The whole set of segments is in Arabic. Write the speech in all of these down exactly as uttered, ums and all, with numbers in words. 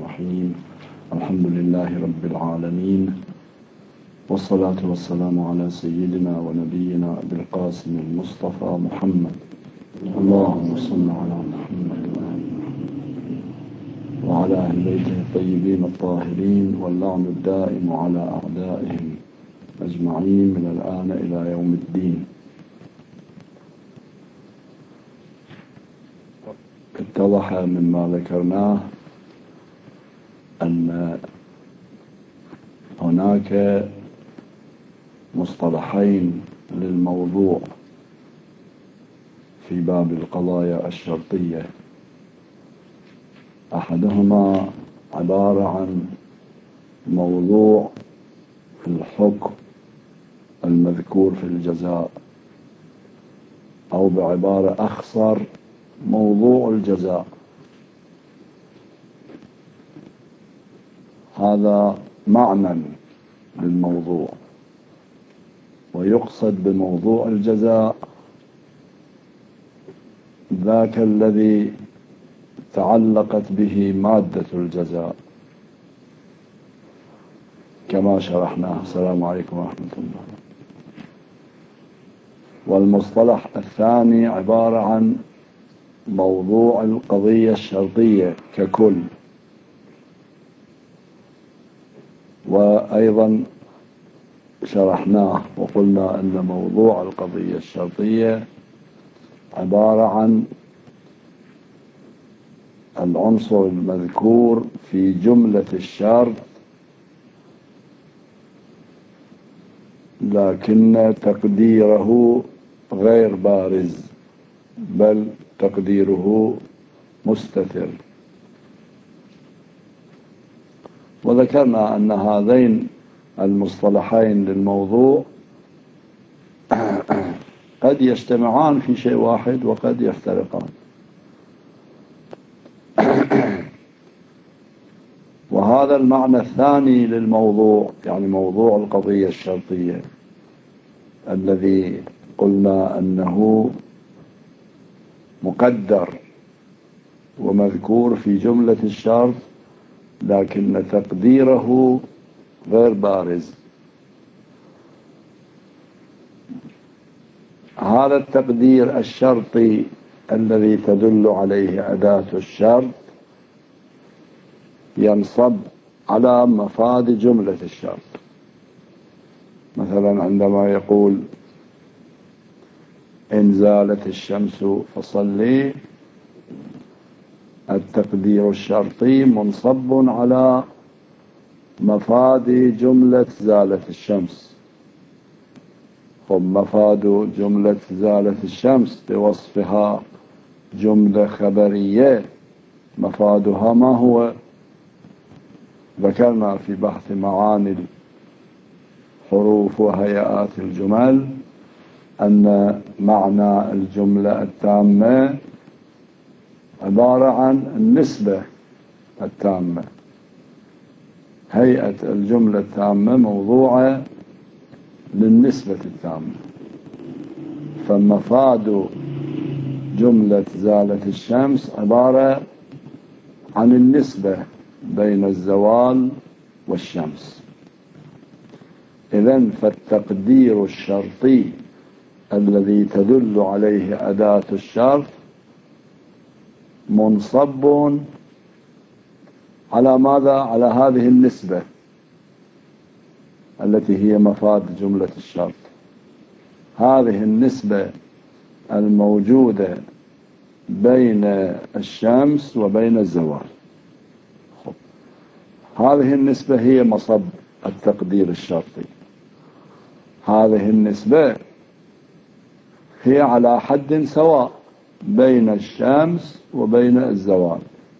الرحيم. الحمد لله رب العالمين، والصلاة والسلام على سيدنا ونبينا أبي القاسم المصطفى محمد. اللهم صل على محمد وعلى أهل بيته الطيبين الطاهرين، واللعن الدائم على أعدائهم أجمعين من الآن إلى يوم الدين. اتضح مما ذكرناه أن هناك مصطلحين للموضوع في باب القضايا الشرطية. أحدهما عبارة عن موضوع الحكم المذكور في الجزاء، أو بعبارة أخصر موضوع الجزاء. هذا معنى للموضوع، ويقصد بموضوع الجزاء ذاك الذي تعلقت به مادة الجزاء كما شرحناه. السلام عليكم ورحمة الله. والمصطلح الثاني عبارة عن موضوع القضية الشرطية ككل. وأيضا شرحناه وقلنا أن موضوع القضية الشرطية عبارة عن العنصر المذكور في جملة الشرط، لكن تقديره غير بارز، بل تقديره مستتر. وذكرنا أن هذين المصطلحين للموضوع قد يجتمعان في شيء واحد وقد يفترقان. وهذا المعنى الثاني للموضوع، يعني موضوع القضية الشرطية، الذي قلنا أنه مقدر ومذكور في جملة الشرط، لكن تقديره غير بارز. هذا التقدير الشرطي الذي تدل عليه أداة الشرط ينصب على مفاد جملة الشرط. مثلا عندما يقول إن زالت الشمس فصلي، التقدير الشرطي منصب على مفاد جملة زالت الشمس. خب مفاد جملة زالت الشمس بوصفها جملة خبرية، مفادها ما هو؟ ذكرنا في بحث معاني الحروف وهيئات الجمل أن معنى الجملة التامة عبارة عن النسبة التامة. هيئة الجملة التامة موضوعة للنسبة التامة. فمفاد جملة زالت الشمس عبارة عن النسبة بين الزوال والشمس. إذن فالتقدير الشرطي الذي تدل عليه أداة الشرط منصب على ماذا؟ على هذه النسبة التي هي مفاد جملة الشرط. هذه النسبة الموجودة بين الشمس وبين الزوال. هذه النسبة هي مصب التقدير الشرطي. هذه النسبة هي على حد سواء بين الشمس وبين الزوال،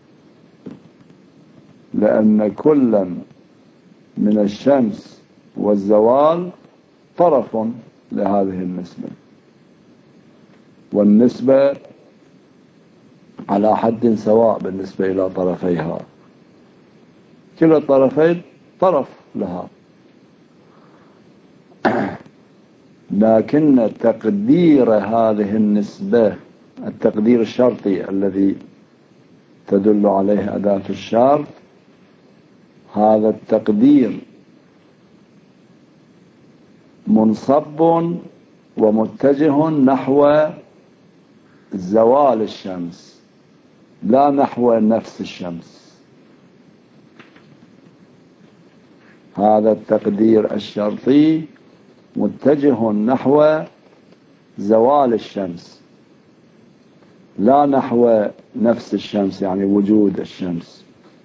لأن كلا من الشمس والزوال طرف لهذه النسبة، والنسبة على حد سواء بالنسبة إلى طرفيها. كلا الطرفين طرف لها، لكن تقدير هذه النسبة، التقدير الشرطي الذي تدل عليه أداة الشرط، هذا التقدير منصب ومتجه نحو زوال الشمس لا نحو نفس الشمس. هذا التقدير الشرطي متجه نحو زوال الشمس لا نحو نفس الشمس، يعني وجود الشمس.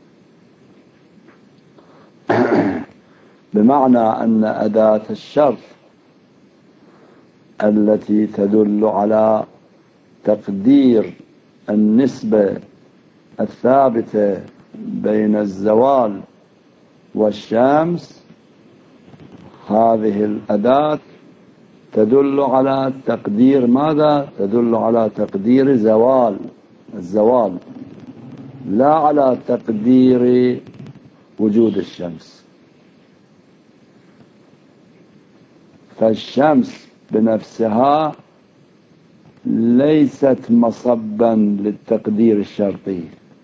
بمعنى أن أداة الشرط التي تدل على تقدير النسبة الثابتة بين الزوال والشمس، هذه الأداة تدل على تقدير ماذا؟ تدل على تقدير زوال الزوال لا على تقدير وجود الشمس. فالشمس بنفسها ليست مصبا للتقدير الشرطي،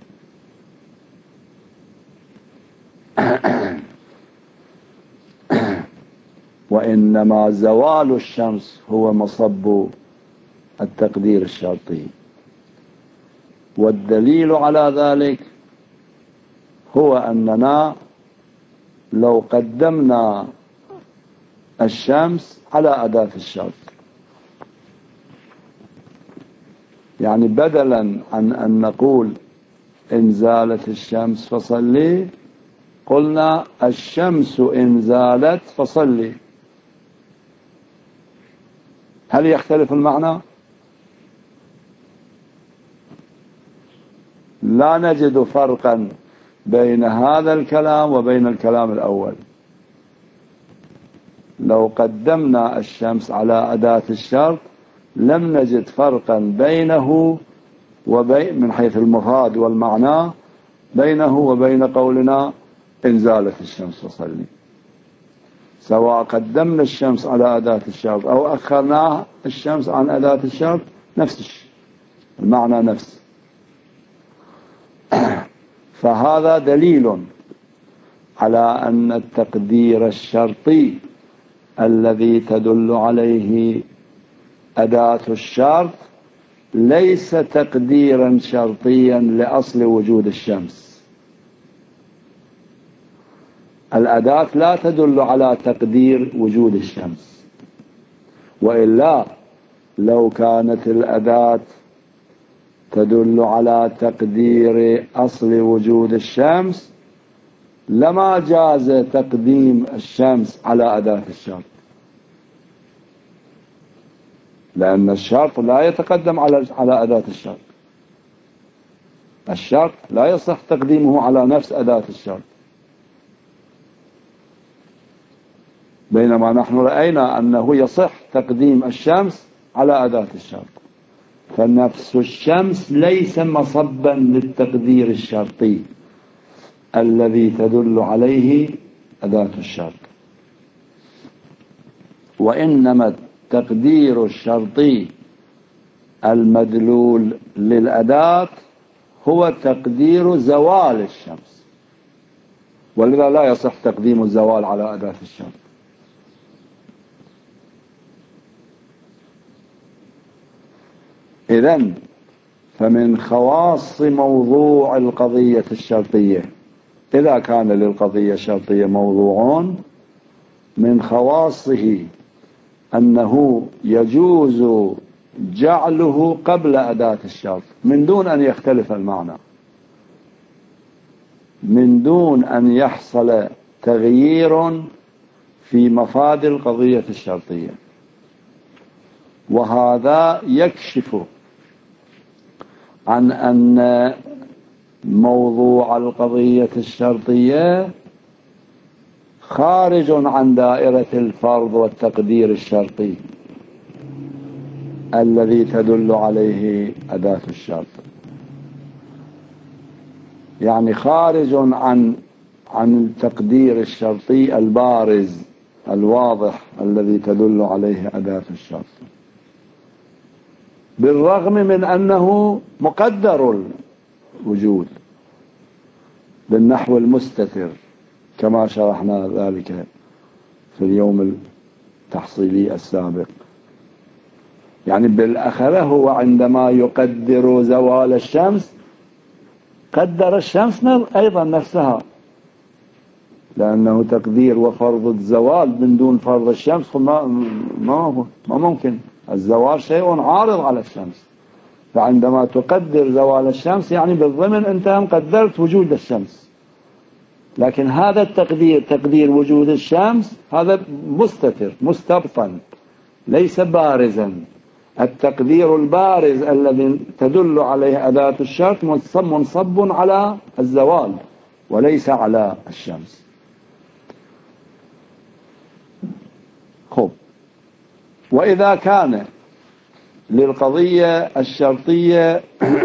وإنما زوال الشمس هو مصب التقدير الشرطي. والدليل على ذلك هو أننا لو قدمنا الشمس على أداة الشرط، يعني بدلا عن أن نقول إن زالت الشمس فصلي، قلنا الشمس إن زالت فصلي. هل يختلف المعنى؟ لا نجد فرقا بين هذا الكلام وبين الكلام الأول. لو قدمنا الشمس على أداة الشرط لم نجد فرقا بينه وبين من حيث المفاد والمعنى بينه وبين قولنا إن زالت الشمس فصلي، سواء قدمنا الشمس على أداة الشرط أو أخرنا الشمس عن أداة الشرط، نفس الشيء، المعنى نفس. فهذا دليل على أن التقدير الشرطي الذي تدل عليه أداة الشرط ليس تقديرا شرطيا لأصل وجود الشمس. الأداة لا تدل على تقدير وجود الشمس، وإلا لو كانت الأداة تدل على تقدير أصل وجود الشمس لما جاز تقديم الشمس على أداة الشرط، لأن الشرط لا يتقدم على على أداة الشرط. الشرط لا يصح تقديمه على نفس أداة الشرط، بينما نحن رأينا أنه يصح تقديم الشمس على أداة الشرط. فنفس الشمس ليس مصبا للتقدير الشرطي الذي تدل عليه أداة الشرط، وإنما التقدير الشرطي المدلول للأداة هو تقدير زوال الشمس، ولذا لا يصح تقديم الزوال على أداة الشرط. إذن فمن خواص موضوع القضية الشرطية، إذا كان للقضية الشرطية موضوع، من خواصه أنه يجوز جعله قبل أداة الشرط من دون أن يختلف المعنى، من دون أن يحصل تغيير في مفاد القضية الشرطية. وهذا يكشف عن أن موضوع القضية الشرطية خارج عن دائرة الفرض والتقدير الشرطي الذي تدل عليه أداة الشرط، يعني خارج عن عن التقدير الشرطي البارز الواضح الذي تدل عليه أداة الشرط، بالرغم من أنه مقدر الوجود بالنحو المستتر كما شرحنا ذلك في اليوم التحصيلي السابق. يعني بالأخرة هو عندما يقدر زوال الشمس قدر الشمس أيضا نفسها، لأنه تقدير وفرض الزوال من دون فرض الشمس ما, ما, ما ممكن. الزوال شيء عارض على الشمس، فعندما تقدر زوال الشمس يعني بالضمن أنت هم قدرت وجود الشمس. لكن هذا التقدير، تقدير وجود الشمس، هذا مستتر مستبطن ليس بارزا. التقدير البارز الذي تدل عليه أداة الشرط منصب على الزوال وليس على الشمس. خب، وإذا كان للقضية الشرطية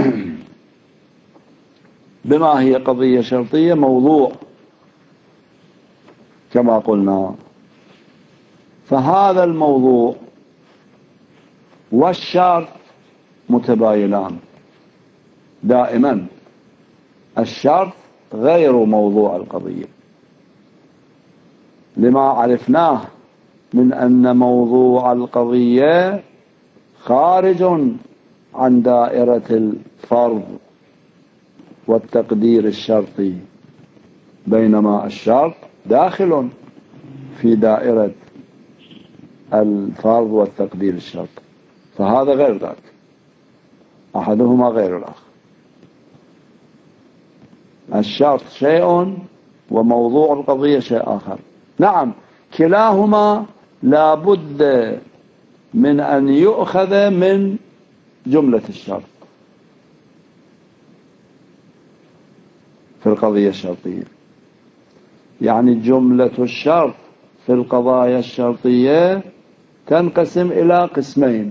بما هي قضية شرطية موضوع كما قلنا، فهذا الموضوع والشرط متباينان دائما. الشرط غير موضوع القضية لما عرفناه من أن موضوع القضية خارج عن دائرة الفرض والتقدير الشرطي، بينما الشرط داخل في دائرة الفرض والتقدير الشرطي، فهذا غير ذاك، أحدهما غير الآخر. الشرط شيء وموضوع القضية شيء آخر. نعم، كلاهما لا بد من أن يؤخذ من جملة الشرط في القضية الشرطية. يعني جملة الشرط في القضايا الشرطية تنقسم إلى قسمين: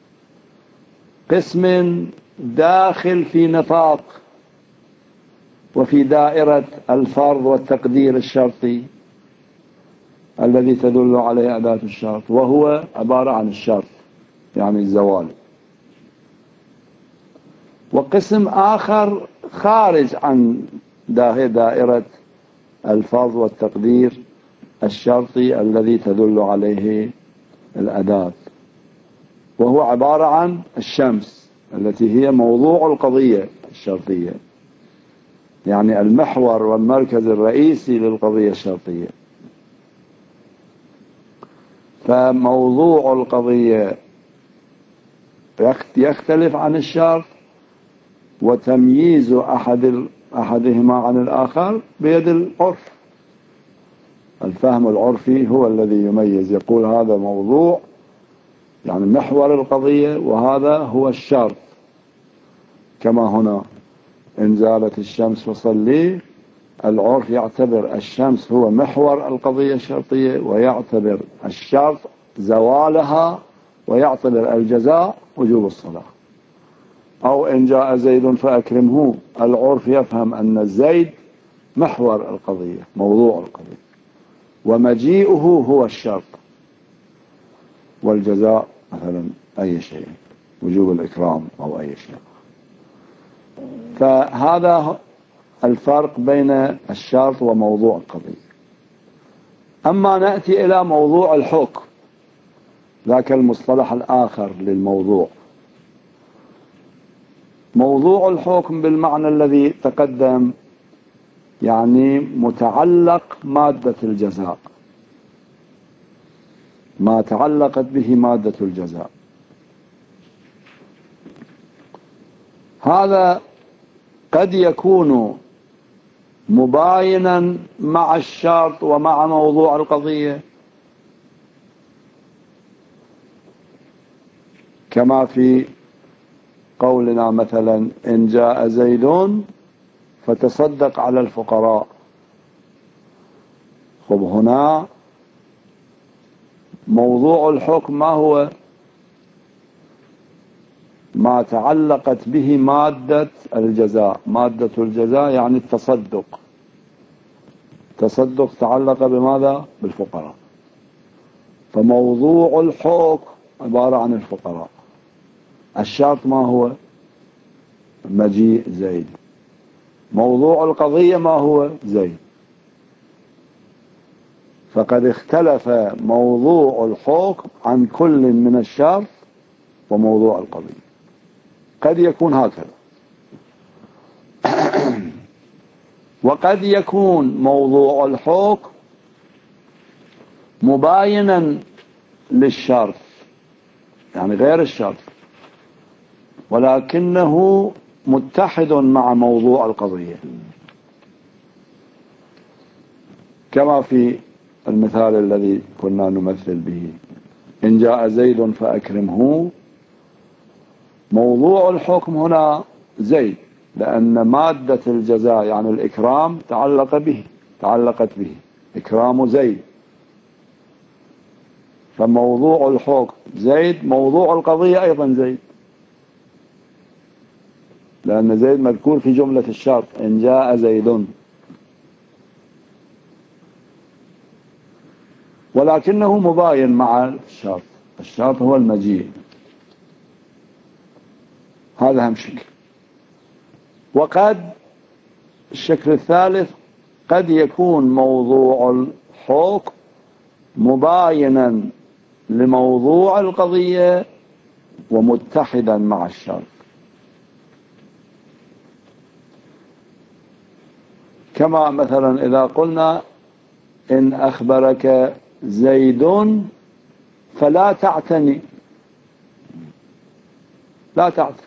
قسم داخل في نطاق وفي دائرة الفرض والتقدير الشرطي الذي تدل عليه أداة الشرط، وهو عبارة عن الشرط يعني الزوال. وقسم آخر خارج عن دائرة الفرض والتقدير الشرطي الذي تدل عليه الأداة، وهو عبارة عن الشمس التي هي موضوع القضية الشرطية، يعني المحور والمركز الرئيسي للقضية الشرطية. فموضوع القضية يختلف عن الشرط، وتمييز أحد أحدهما عن الآخر بيد العرف. الفهم العرفي هو الذي يميز، يقول هذا موضوع يعني محور القضية وهذا هو الشرط. كما هنا إن زالت الشمس فصلي، العرف يعتبر الشمس هو محور القضية الشرطية، ويعتبر الشرط زوالها، ويعتبر الجزاء وجوب الصلاة. أو إن جاء زيد فأكرمه، العرف يفهم أن الزيد محور القضية موضوع القضية، ومجيئه هو الشرط، والجزاء مثلا أي شيء، وجوب الإكرام أو أي شيء. فهذا الفرق بين الشرط وموضوع القضية. أما نأتي إلى موضوع الحكم، ذاك المصطلح الآخر للموضوع. موضوع الحكم بالمعنى الذي تقدم يعني متعلق مادة الجزاء، ما تعلقت به مادة الجزاء. هذا قد يكون مباينا مع الشرط ومع موضوع القضية، كما في قولنا مثلا إن جاء زيد فتصدق على الفقراء. خب، هنا موضوع الحكم ما هو؟ ما تعلقت به مادة الجزاء. مادة الجزاء يعني التصدق. تصدق تعلق بماذا؟ بالفقراء. فموضوع الحكم عبارة عن الفقراء. الشرط ما هو؟ مجيء زيد. موضوع القضية ما هو؟ زيد. فقد اختلف موضوع الحكم عن كل من الشرط وموضوع القضية. قد يكون هكذا. وقد يكون موضوع الحكم مباينا للشرط، يعني غير الشرط، ولكنه متحد مع موضوع القضية، كما في المثال الذي كنا نمثل به: إن جاء زيد فأكرمه. موضوع الحكم هنا زيد، لأن مادة الجزاء يعني الإكرام تعلق به تعلقت به إكرام زيد، فموضوع الحكم زيد، موضوع القضية أيضا زيد، لأن زيد مذكور في جملة الشرط: إن جاء زيد، ولكنه مباين مع الشرط. الشرط هو المجيء. هذا هم شكل. وقد الشكل الثالث: قد يكون موضوع الحكم مباينا لموضوع القضية ومتحدا مع الشرط، كما مثلا إذا قلنا: إن أخبرك زيد فلا تعتني، لا تعتني.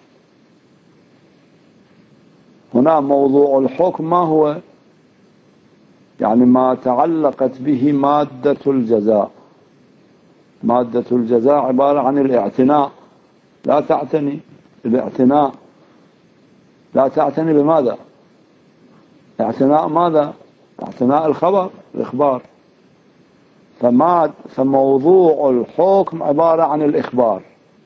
هنا موضوع الحكم ما هو؟ يعني ما تعلقت به مادة الجزاء. مادة الجزاء عبارة عن الاعتناء. لا تعتني، الاعتناء. لا تعتني بماذا؟ اعتناء ماذا؟ اعتناء الخبر، الإخبار. فما فموضوع الحكم عبارة عن الإخبار.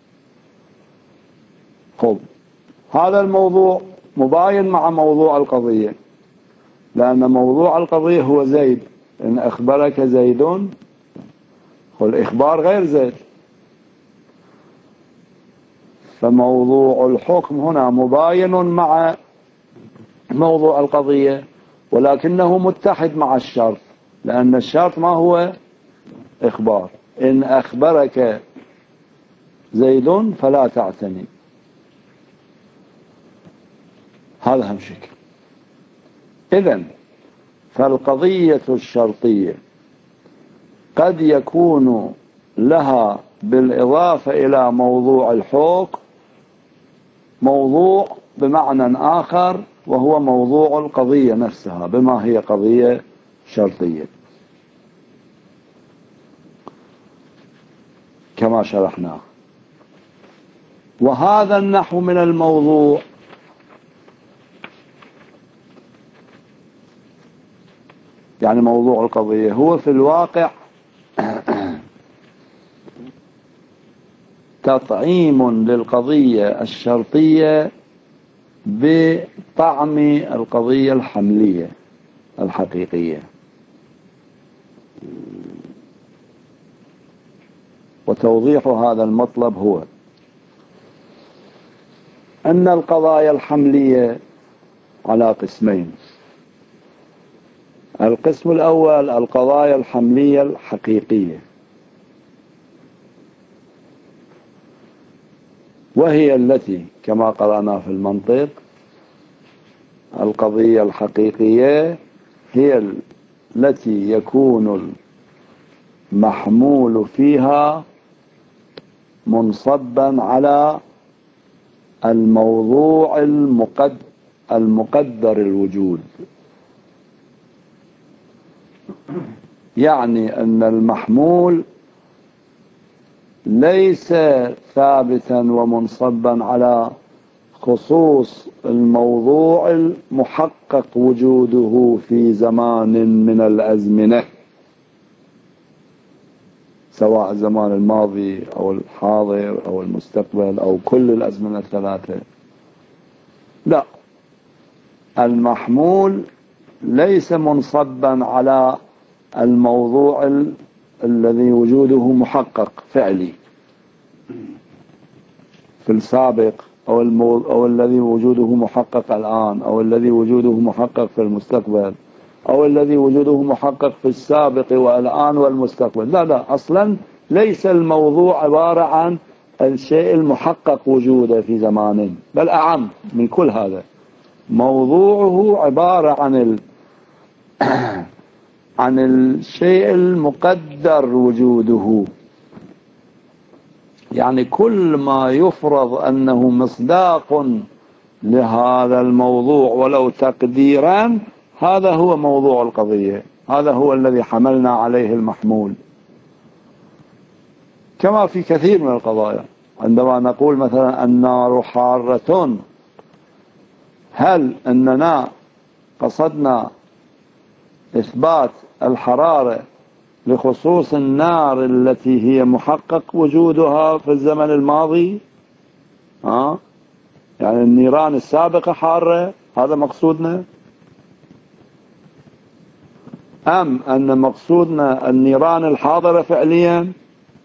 خب، هذا الموضوع مباين مع موضوع القضية، لأن موضوع القضية هو زيد. إن أخبرك زيد، والإخبار غير زيد. فموضوع الحكم هنا مباين مع موضوع القضية، ولكنه متحد مع الشرط، لأن الشرط ما هو؟ إخبار. إن أخبرك زيد فلا تعتني. هذا هم شكل. إذن فالقضية الشرطية قد يكون لها بالإضافة إلى موضوع الحكم موضوع بمعنى آخر، وهو موضوع القضية نفسها، بما هي قضية شرطية، كما شرحناه. وهذا النحو من الموضوع يعني موضوع القضية هو في الواقع تطعيم للقضية الشرطية بطعم القضية الحملية الحقيقية. وتوضيح هذا المطلب هو أن القضايا الحملية على قسمين: القسم الأول القضايا الحملية الحقيقية، وهي التي كما قرأنا في المنطق: القضية الحقيقية هي التي يكون المحمول فيها منصبا على الموضوع المقدر, المقدر الوجود. يعني أن المحمول ليس ثابتا ومنصبا على خصوص الموضوع المحقق وجوده في زمان من الأزمنة، سواء الزمان الماضي أو الحاضر أو المستقبل أو كل الأزمنة الثلاثة. لا، المحمول ليس منصبا على الموضوع ال... الذي وجوده محقق فعلي في السابق، أو, المو... أو الذي وجوده محقق الآن، أو الذي وجوده محقق في المستقبل. أو الذي وجوده محقق في السابق والآن والمستقبل. لا لا، أصلا ليس الموضوع عبارة عن الشيء المحقق وجوده في زمان، بل أعم من كل هذا. موضوعه عبارة عن ال... عن الشيء المقدر وجوده، يعني كل ما يفرض أنه مصداق لهذا الموضوع ولو تقديرا، هذا هو موضوع القضية، هذا هو الذي حملنا عليه المحمول. كما في كثير من القضايا عندما نقول مثلا النار حارة، هل أننا قصدنا إثبات الحرارة لخصوص النار التي هي محقق وجودها في الزمن الماضي؟ ها؟ يعني النيران السابقة حارة، هذا مقصودنا؟ أم أن مقصودنا النيران الحاضرة فعليا؟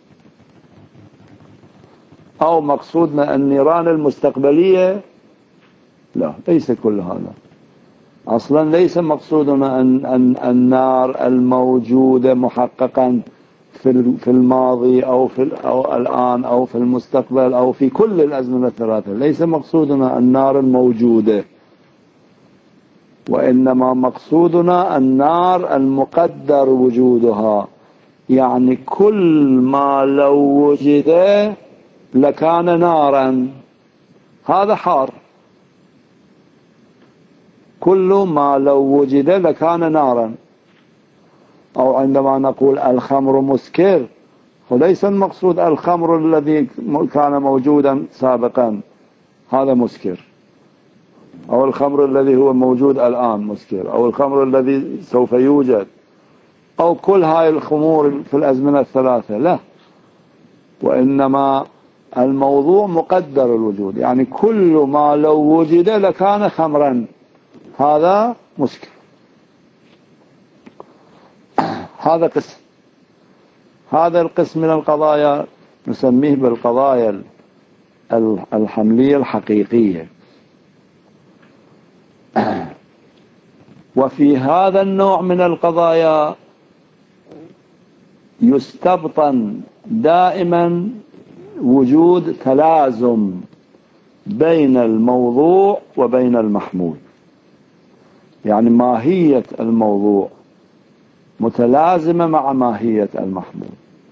أو مقصودنا النيران المستقبلية؟ لا، ليس كل هذا. أصلا ليس مقصودنا أن, أن النار الموجودة محققا في في الماضي أو في أو الآن أو في المستقبل أو في كل الأزمنة الثلاثة، ليس مقصودنا النار الموجودة، وإنما مقصودنا النار المقدر وجودها، يعني كل ما لو وجد لكان نارا، هذا حار. كل ما لو وجد لكان نارا. أو عندما نقول الخمر مسكر، وليس المقصود الخمر الذي كان موجودا سابقا هذا مسكر، أو الخمر الذي هو موجود الآن مسكر، أو الخمر الذي سوف يوجد، أو كل هاي الخمور في الأزمنة الثلاثة، لا. وإنما الموضوع مقدر الوجود، يعني كل ما لو وجد لكان خمرا، هذا مسكر. هذا قسم. هذا القسم من القضايا نسميه بالقضايا الحملية الحقيقية. وفي هذا النوع من القضايا يستبطن دائما وجود تلازم بين الموضوع وبين المحمول، يعني ماهية الموضوع متلازمة مع ماهية المحمول.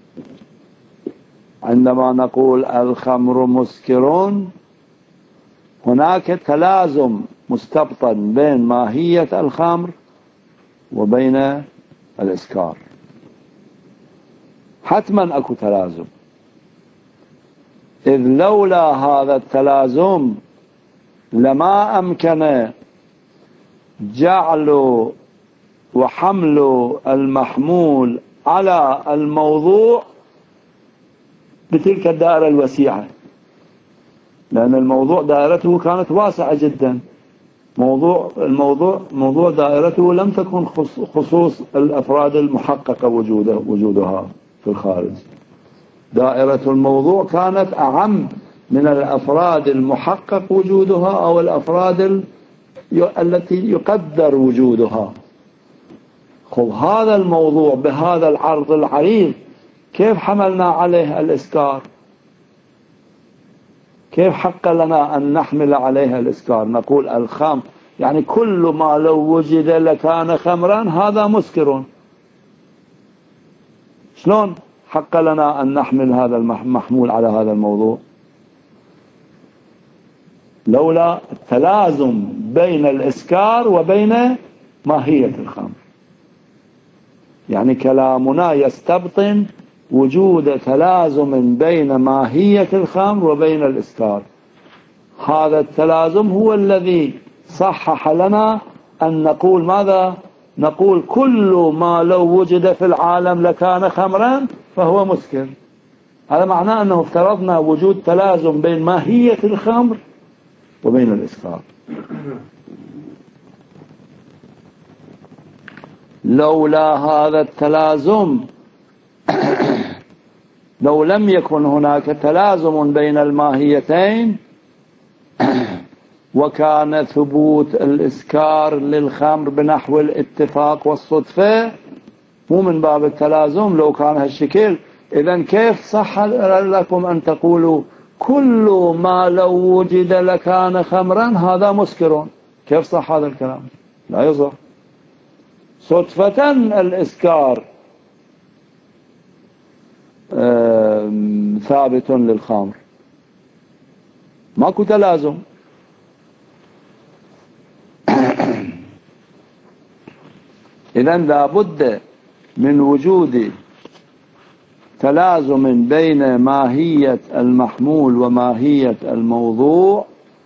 عندما نقول الخمر مسكرون، هناك تلازم مستبطن بين ماهية الخمر وبين الإسكار، حتما أكو تلازم، إذ لولا هذا التلازم لما أمكن جعل وحمل المحمول على الموضوع بتلك الدائرة الوسيعة، لأن الموضوع دائرته كانت واسعة جدا. موضوع الموضوع موضوع دائرته لم تكن خصوص الأفراد المحققة وجوده وجودها في الخارج. دائرة الموضوع كانت أعم من الأفراد المحقق وجودها أو الأفراد التي يقدر وجودها. خب هذا الموضوع بهذا العرض العريض كيف حملنا عليه الإسكار؟ كيف حق لنا أن نحمل عليها الإسكار؟ نقول الخمر، يعني كل ما لو وجد لكان خمرا، هذا مسكر. شلون حق لنا أن نحمل هذا المحمول على هذا الموضوع؟ لولا التلازم بين الإسكار وبين ماهية الخمر. يعني كلامنا يستبطن وجود تلازم بين ماهية الخمر وبين الإسكار. هذا التلازم هو الذي صحح لنا أن نقول ماذا؟ نقول كل ما لو وجد في العالم لكان خمرا فهو مسكر. هذا معناه أنه افترضنا وجود تلازم بين ماهية الخمر وبين الإسكار. لولا هذا التلازم، لو لم يكن هناك تلازم بين الماهيتين وكان ثبوت الإسكار للخمر بنحو الاتفاق والصدفة مو من باب التلازم. لو كان هالشكل إذن كيف صح لكم أن تقولوا كل ما لو وجد لكان خمرا هذا مسكر؟ كيف صح هذا الكلام؟ لا يصح. صدفة الإسكار ثابت للخمر، ماكو تلازم. إذن لابد من وجود تلازم بين ماهية المحمول وماهية الموضوع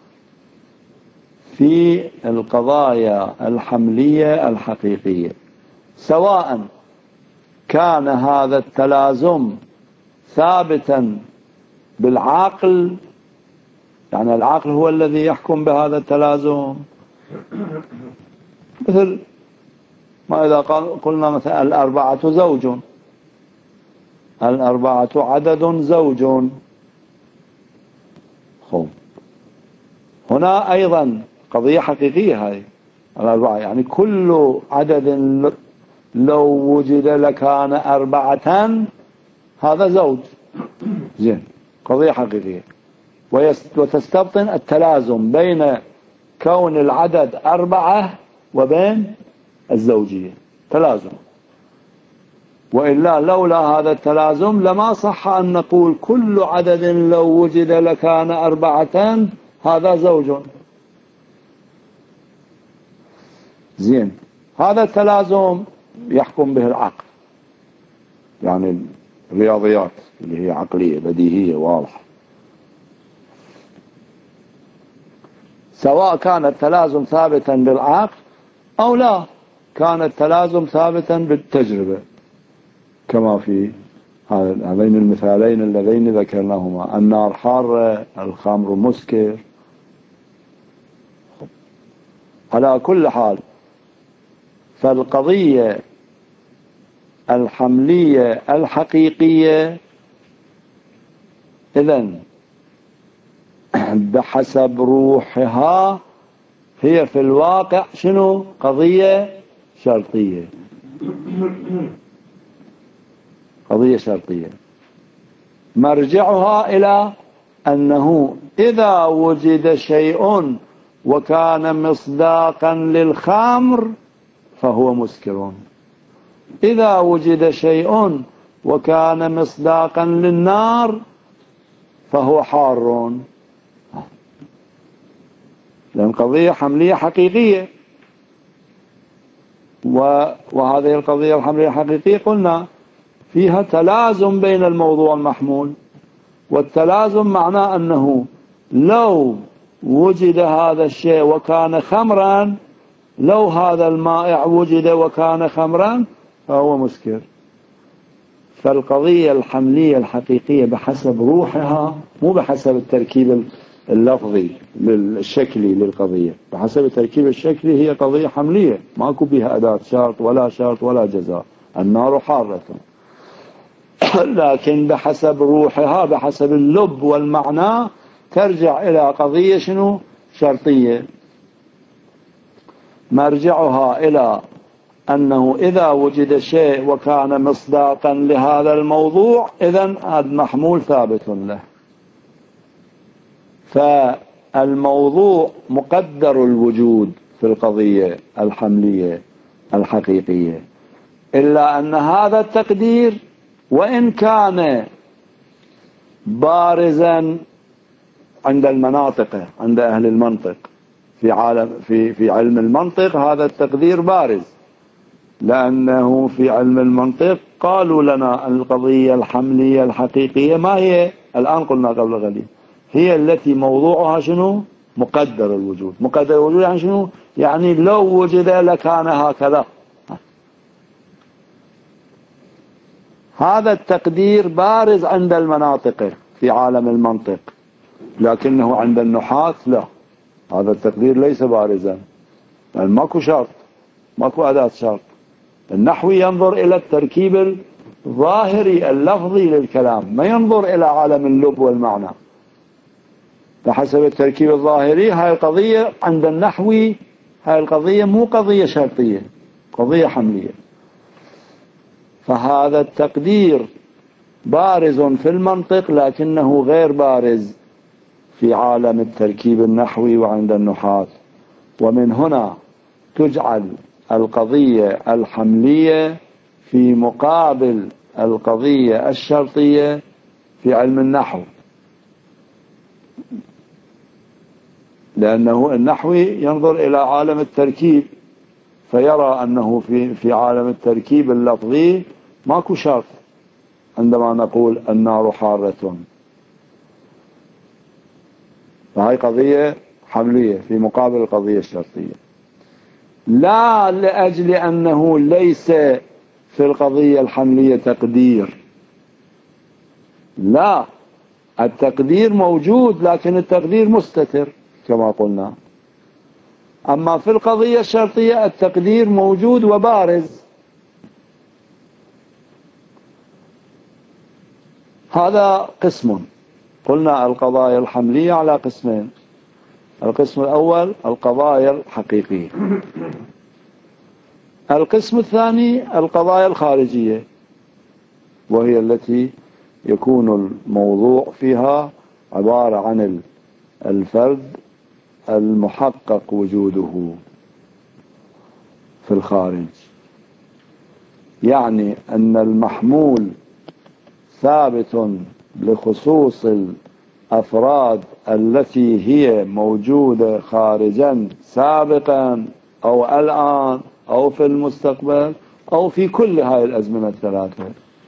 في القضايا الحملية الحقيقية، سواء كان هذا التلازم ثابتا بالعقل، يعني العقل هو الذي يحكم بهذا التلازم، مثل ما إذا قلنا مثلا الأربعة زوج، الأربعة عدد زوج. خب هنا أيضا قضية حقيقية هذه الأربعة، يعني كل عدد لو وجد لكان أربعة هذا زوج. زين، قضية حقيقية. وتستبطن التلازم بين كون العدد أربعة وبين الزوجية، تلازم. وإلا لولا هذا التلازم لما صح أن نقول كل عدد لو وجد لكان أربعة هذا زوج. زين، هذا التلازم يحكم به العقل، يعني الرياضيات اللي هي عقلية بديهية واضحة. سواء كان التلازم ثابتا بالعقل أو لا، كان التلازم ثابتا بالتجربة، كما في هذين المثالين اللذين ذكرناهما، النار حارة، الخمر مسكر. على كل حال، فالقضية الحملية الحقيقية إذن بحسب روحها هي في الواقع شنو؟ قضية شرطية. قضية شرطية مرجعها إلى أنه إذا وجد شيء وكان مصداقا للخمر فهو مسكر، إذا وجد شيء وكان مصداقا للنار فهو حار. لأن قضية حملية حقيقية، وهذه القضية الحملية الحقيقية قلنا فيها تلازم بين الموضوع والمحمول، والتلازم معناه أنه لو وجد هذا الشيء وكان خمرا، لو هذا المائع وجد وكان خمرا فهو مسكر. فالقضية الحملية الحقيقية بحسب روحها، مو بحسب التركيب اللفظي الشكلي للقضية، بحسب التركيب الشكلي هي قضية حملية ماكو بها أداة شرط ولا شرط ولا جزاء، النار حارة. لكن بحسب روحها، بحسب اللب والمعنى، ترجع إلى قضية شنو؟ شرطية، مرجعها إلى أنه إذا وجد شيء وكان مصداقا لهذا الموضوع إذن المحمول ثابت له. فالموضوع مقدر الوجود في القضية الحملية الحقيقية، إلا أن هذا التقدير وإن كان بارزا عند المناطق، عند أهل المنطق، في عالم في في علم المنطق هذا التقدير بارز، لأنه في علم المنطق قالوا لنا القضية الحملية الحقيقية ما هي؟ الآن قلنا قبل قليل هي التي موضوعها شنو؟ مقدر الوجود. مقدر الوجود يعني شنو؟ يعني لو وجد لكان هكذا. هذا التقدير بارز عند المناطق في عالم المنطق، لكنه عند النحاة لا، هذا التقدير ليس بارزا، يعني ماكو شرط، ماكو أداة شرط. النحوي ينظر إلى التركيب الظاهري اللفظي للكلام، ما ينظر إلى عالم اللب والمعنى. بحسب التركيب الظاهري هاي القضية عند النحوي، هاي القضية مو قضية شرطية، قضية حملية. فهذا التقدير بارز في المنطق لكنه غير بارز في عالم التركيب النحوي وعند النحاة. ومن هنا تجعل القضية الحملية في مقابل القضية الشرطية في علم النحو، لأنه النحوي ينظر إلى عالم التركيب فيرى أنه في في عالم التركيب اللفظي ماكو شرط عندما نقول النار حارة، فهي قضية حملية في مقابل القضية الشرطية، لا لأجل أنه ليس في القضية الحملية تقدير، لا، التقدير موجود لكن التقدير مستتر كما قلنا. أما في القضية الشرطية التقدير موجود وبارز. هذا قسم. قلنا القضايا الحملية على قسمين: القسم الأول القضايا الحقيقية، القسم الثاني القضايا الخارجية، وهي التي يكون الموضوع فيها عبارة عن الفرد المحقق وجوده في الخارج، يعني أن المحمول ثابت لخصوص الأفراد التي هي موجودة خارجا سابقا أو الآن أو في المستقبل أو في كل هاي الأزمنة الثلاثة.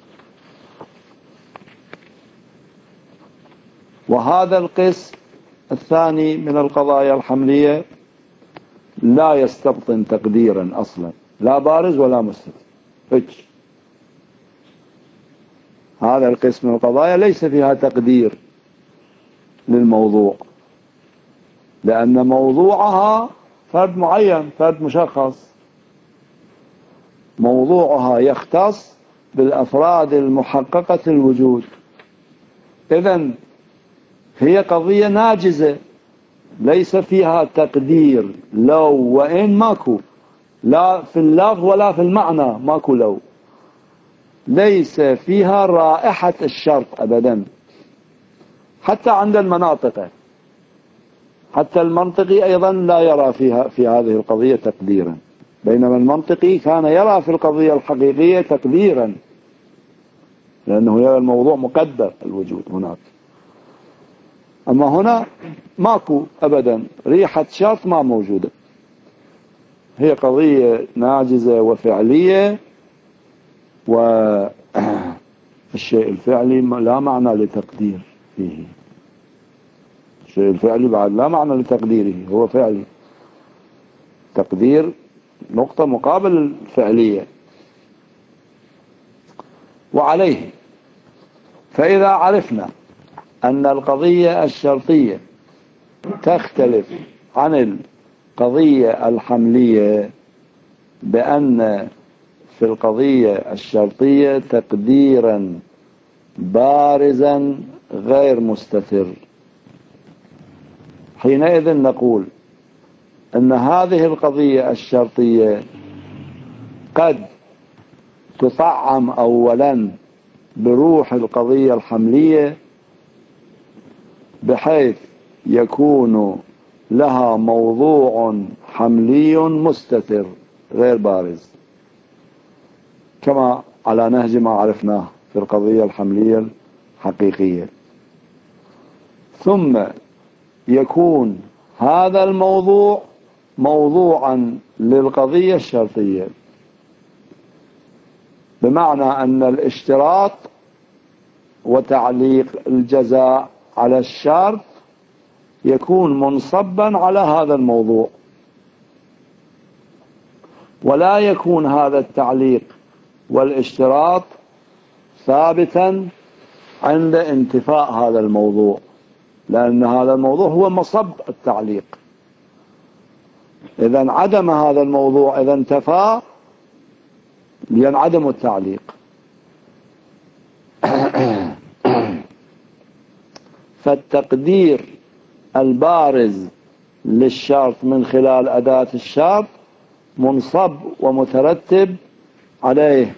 وهذا القسم الثاني من القضايا الحملية لا يستبطن تقديرا أصلا، لا بارز ولا مستتر. هذا القسم من القضايا ليس فيها تقدير للموضوع، لأن موضوعها فرد معين، فرد مشخص، موضوعها يختص بالأفراد المحققة الوجود. إذن هي قضية ناجزة ليس فيها تقدير، لو وإن ماكو، لا في اللفظ ولا في المعنى ماكو لو، ليس فيها رائحة الشرط أبدا، حتى عند المناطق، حتى المنطقي أيضا لا يرى فيها في هذه القضية تقديرا، بينما المنطقي كان يرى في القضية الحقيقية تقديرا، لأنه يرى الموضوع مقدر الوجود هناك. أما هنا ماكو أبدا ريحة شرط، ما موجودة، هي قضية ناجزة وفعلية، والشيء الفعلي لا معنى لتقدير فيه، الشيء الفعلي بعد لا معنى لتقديره، هو فعلي، تقدير نقطة مقابل الفعلية. وعليه فإذا عرفنا أن القضية الشرطية تختلف عن القضية الحملية بأن في القضية الشرطية تقديرا بارزا غير مستتر، حينئذ نقول أن هذه القضية الشرطية قد تطعم أولا بروح القضية الحملية بحيث يكون لها موضوع حملي مستتر غير بارز، كما على نهج ما عرفناه في القضية الحملية الحقيقية. ثم يكون هذا الموضوع موضوعا للقضية الشرطية، بمعنى أن الاشتراط وتعليق الجزاء على الشرط يكون منصبا على هذا الموضوع، ولا يكون هذا التعليق والاشتراط ثابتا عند انتفاء هذا الموضوع، لأن هذا الموضوع هو مصب التعليق. إذا انعدم هذا الموضوع، إذا انتفى، ينعدم التعليق. فالتقدير البارز للشرط من خلال أداة الشرط منصب ومترتب عليه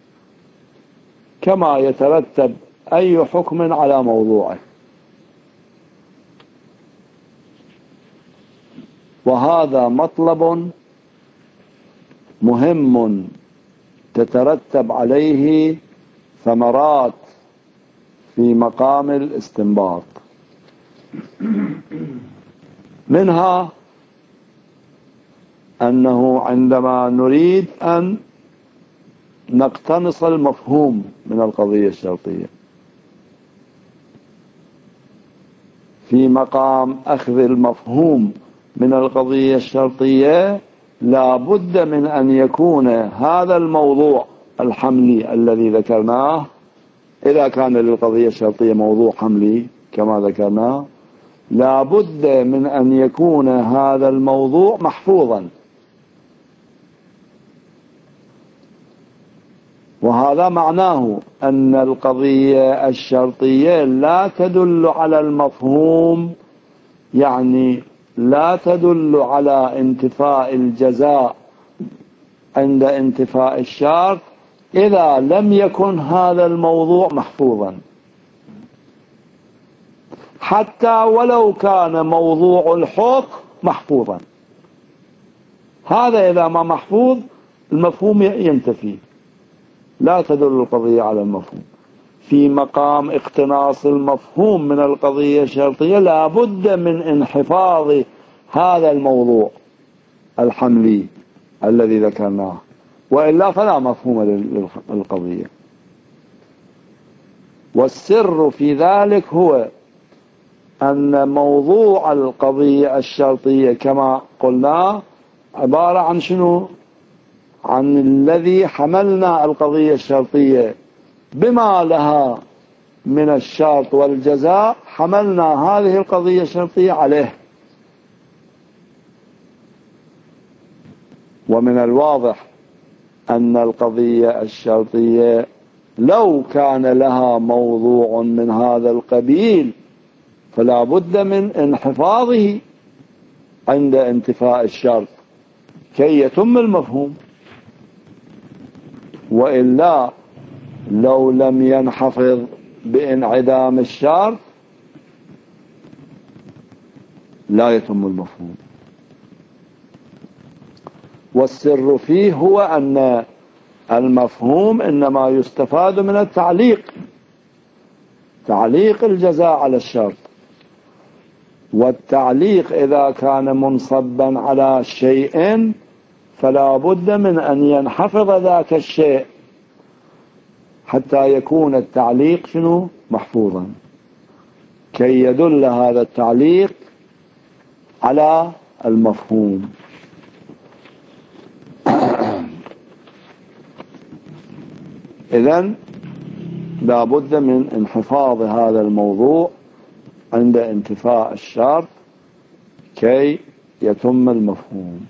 كما يترتب أي حكم على موضوعه. وهذا مطلب مهم تترتب عليه ثمرات في مقام الاستنباط. منها أنه عندما نريد أن نقتنص المفهوم من القضية الشرطية في مقام أخذ المفهوم من القضية الشرطية لا بد من أن يكون هذا الموضوع الحملي الذي ذكرناه، إذا كان للقضية الشرطية موضوع حملي كما ذكرناه، لا بد من أن يكون هذا الموضوع محفوظا. وهذا معناه أن القضية الشرطية لا تدل على المفهوم، يعني لا تدل على انتفاء الجزاء عند انتفاء الشرط إذا لم يكن هذا الموضوع محفوظا، حتى ولو كان موضوع الحكم محفوظا. هذا إذا ما محفوظ المفهوم ينتفي، لا تدل القضية على المفهوم. في مقام اقتناص المفهوم من القضية الشرطية لا بد من انحفاظ هذا الموضوع الحملي الذي ذكرناه، وإلا فلا مفهوم للقضية. والسر في ذلك هو أن موضوع القضية الشرطية كما قلنا عبارة عن شنو؟ عن الذي حملنا القضية الشرطية بما لها من الشرط والجزاء، حملنا هذه القضية الشرطية عليه. ومن الواضح أن القضية الشرطية لو كان لها موضوع من هذا القبيل فلا بد من انحفاظه عند انتفاء الشرط كي يتم المفهوم، وإلا لو لم ينحفظ بانعدام الشرط لا يتم المفهوم. والسر فيه هو أن المفهوم إنما يستفاد من التعليق، تعليق الجزاء على الشرط. والتعليق إذا كان منصبا على شيء فلا بد من أن ينحفظ ذاك الشيء حتى يكون التعليق شنو؟ محفوظا، كي يدل هذا التعليق على المفهوم. إذن لا بد من انحفاظ هذا الموضوع عند انتفاء الشرط كي يتم المفهوم.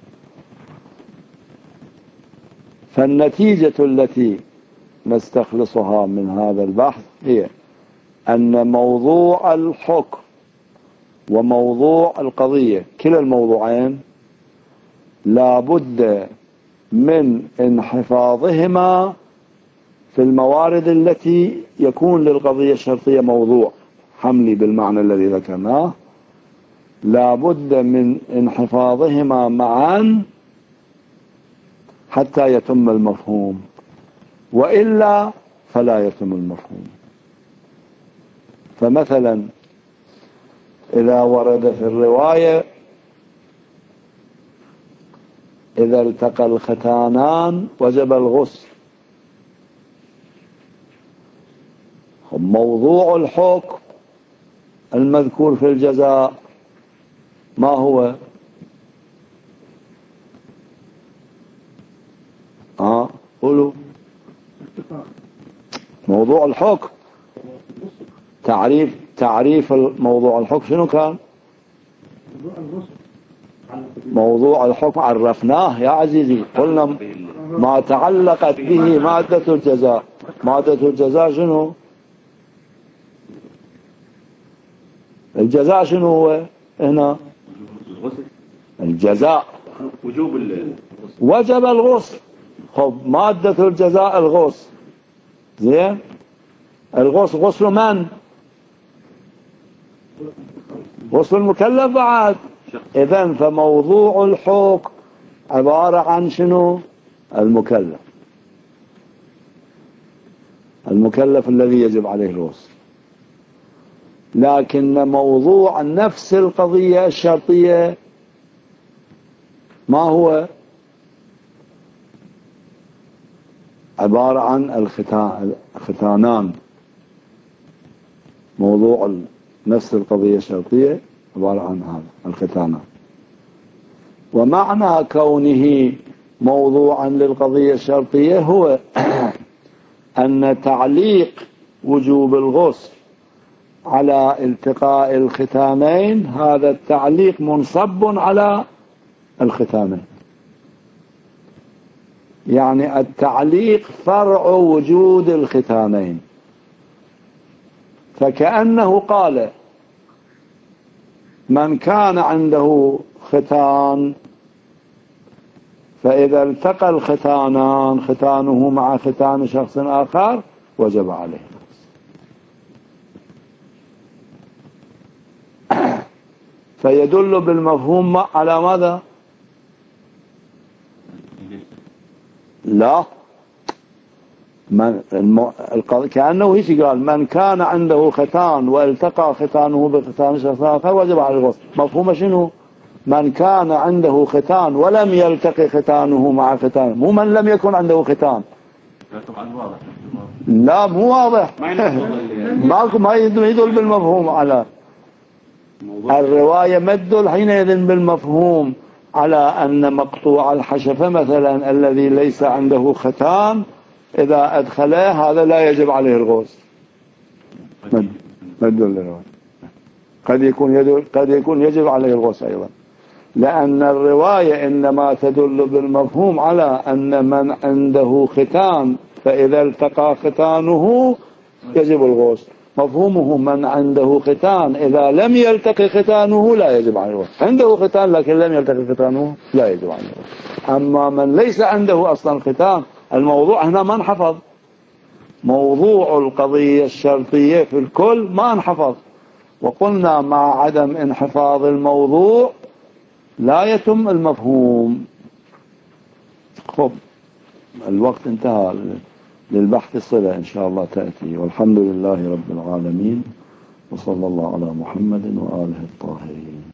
فالنتيجة التي نستخلصها من هذا البحث هي أن موضوع الحكم وموضوع القضية كلا الموضوعين لا بد من انحفاظهما في الموارد التي يكون للقضية الشرطية موضوع حملي بالمعنى الذي ذكرناه، لا بد من انحفاظهما معا حتى يتم المفهوم، وإلا فلا يتم المفهوم. فمثلا إذا ورد في الرواية إذا التقى الختانان وجب الغسل، موضوع الحكم المذكور في الجزاء ما هو؟ ها قولوا. موضوع الحكم تعريف تعريف موضوع الحكم شنو كان؟ موضوع الحكم عرفناه يا عزيزي، قلنا ما تعلقت به مادة الجزاء. مادة الجزاء شنو؟ الجزاء شنو هو هنا؟ الغسل. الجزاء وجوب الغسل. وجب الغسل. خب مادة الجزاء الغسل. زين. الغسل غسل من؟ غسل المكلف بعد. إذن فموضوع الحكم عبارة عن شنو؟ المكلف. المكلف الذي يجب عليه الغسل. لكن موضوع نفس القضية الشرطية ما هو؟ عبارة عن الختان الختانان. موضوع نفس القضية الشرطية عبارة عن هذا الختانان. ومعنى كونه موضوعا للقضية الشرطية هو أن تعليق وجوب الغسل على التقاء الختانين، هذا التعليق منصب على الختانين. يعني التعليق فرع وجود الختانين. فكأنه قال من كان عنده ختان فإذا التقى الختانان ختانه مع ختان شخص آخر وجب عليه. فيدل بالمفهوم على ماذا؟ لا، من الم... كأنه هيك قال من كان عنده ختان والتقى ختانه بختان شخص آخر وجب عليه الغسل. مفهوم شنو؟ من كان عنده ختان ولم يلتقي ختانه مع ختانه، مو من لم يكن عنده ختان. لا طبعا واضح. لا مو واضح. ماكو ما يدل بالمفهوم على الرواية، ما تدل حينئذ بالمفهوم على أن مقطوع الحشفة مثلا الذي ليس عنده ختان إذا أدخله هذا لا يجب عليه الغسل. ما تدل الرواية. قد يكون يدل قد يكون يجب عليه الغسل أيضا، لأن الرواية إنما تدل بالمفهوم على أن من عنده ختان فإذا التقى ختانه يجب الغسل. مفهومه من عنده ختان إذا لم يلتقي ختانه لا يجب عليه الغسل. عنده ختان لكن لم يلتقي ختانه لا يجب عليه الغسل. أما من ليس عنده أصلا ختان، الموضوع هنا ما انحفظ. موضوع القضية الشرطية في الكل ما انحفظ. وقلنا مع عدم انحفاظ الموضوع لا يتم المفهوم. خب الوقت انتهى للبحث. الصلة إن شاء الله تأتي. والحمد لله رب العالمين، وصلى الله على محمد وآله الطاهرين.